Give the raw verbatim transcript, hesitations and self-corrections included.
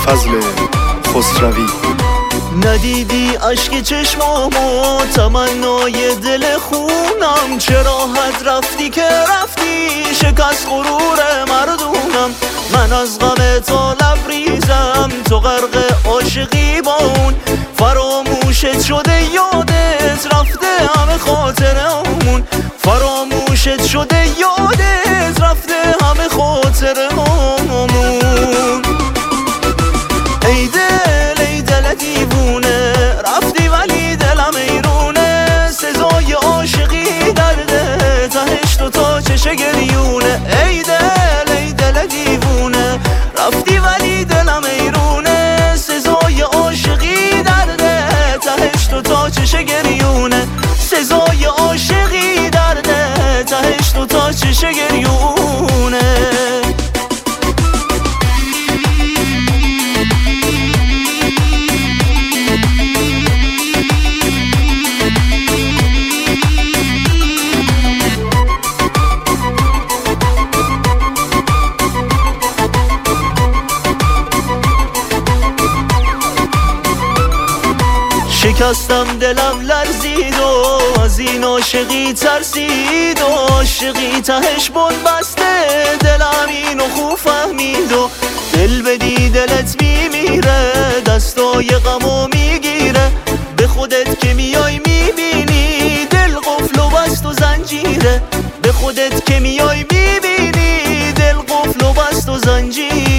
فضل خسروی. ندیدی اشک چشمامو تمنای دل خونم، چه راحت رفتی که رفتی شکست غرور مردونم. من از غم تو لبریزم تو غرق عاشقی با اون، فراموشت شده یادت رفته همه خاطرهامون، فراموشت شده یادت رفته همه خاطرهامون. ای دل ای دل دیوونه رفتی ولی دلم ایرونه، سزای عاشقی درده تهش تو تا چش گریونه. ای دل ای دل دیوونه رفتی ولی دلم ایرونه، سزای عاشقی درده تهش تو تا چش گریونه، سزای عاشقی درده تهش تو تا چش گریونه. شکستم دلم لرزید و از این عاشقی ترسید و عاشقی تهش بود بسته، دلم اینو خوب فهمید و دل بدی دلت میمیره، دستای غمو میگیره، به خودت که میای میبینی دل قفل و بست و زنجیره، به خودت که میای میبینی دل قفل و بست و زنجیره.